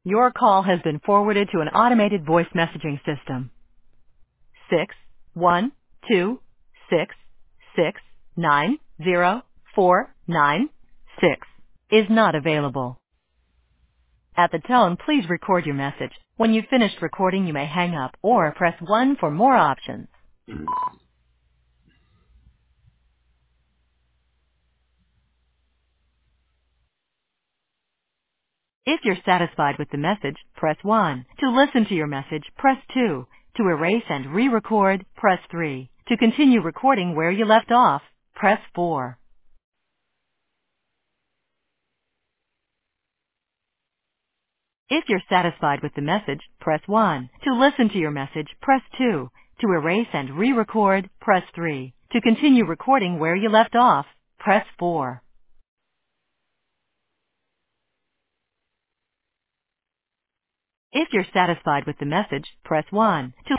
Your call has been forwarded to an automated voice messaging system. 61226690496 is not available. At the tone, please record your message. When you've finished recording, you may hang up or press 1 for more options. If you're satisfied with the message, press 1. To listen to your message, press 2. To erase and re-record, press 3. To continue recording where you left off, press 4. If you're satisfied with the message, press 1. To listen to your message, press 2. To erase and re-record, press 3. To continue recording where you left off, press 4. If you're satisfied with the message, press 1. To